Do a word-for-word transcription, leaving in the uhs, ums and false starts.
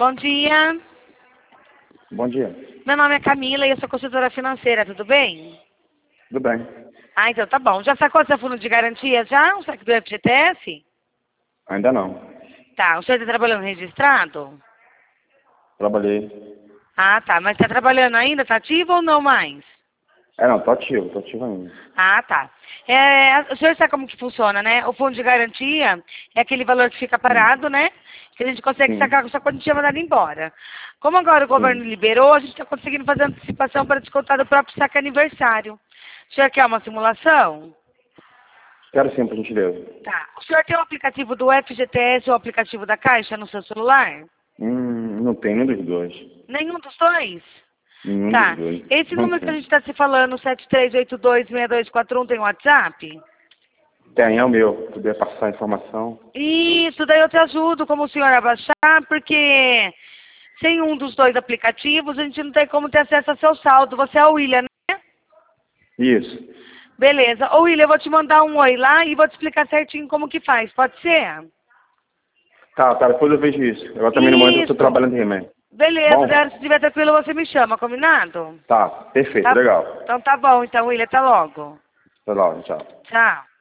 Bom dia. Bom dia. Meu nome é Camila e eu sou consultora financeira, tudo bem? Tudo bem. Ah, então tá bom. Já sacou seu fundo de garantia já? Um saque do F G T S? Ainda não. Tá. O senhor está trabalhando registrado? Trabalhei. Ah, tá. Mas está trabalhando ainda? Está ativo ou não mais? É, não, tô ativo, tô ativo ainda. Ah, tá. É, o senhor sabe como que funciona, né? O fundo de garantia é aquele valor que fica parado, né? Que a gente consegue Sim. sacar com essa quantia mandada embora. Como agora o governo Sim. liberou, a gente está conseguindo fazer antecipação para descontar do próprio saque aniversário. O senhor quer uma simulação? Quero sim, por gentileza. Tá. O senhor tem o aplicativo do F G T S ou o aplicativo da Caixa no seu celular? Hum, não tem nenhum dos dois. Nenhum dos dois? Nenhum Tá. dos dois. Esse Não número que a tem. gente está se falando, sete três oito dois, seis dois quatro um, tem WhatsApp? Tem, é o meu. Se puder passar a informação. Isso, daí eu te ajudo como o senhor a baixar, porque sem um dos dois aplicativos a gente não tem como ter acesso ao seu saldo. Você é o William, né? Isso. Beleza. Ô William, eu vou te mandar um oi lá e vou te explicar certinho como que faz, pode ser? Tá, tá, depois eu vejo isso. Eu também no momento eu tô Isso. trabalhando também. Beleza, Bom? daí, se estiver tranquilo você me chama, combinado? Tá, perfeito, Tá. legal. Então tá bom, então William, até logo. Até logo, tchau. Tchau.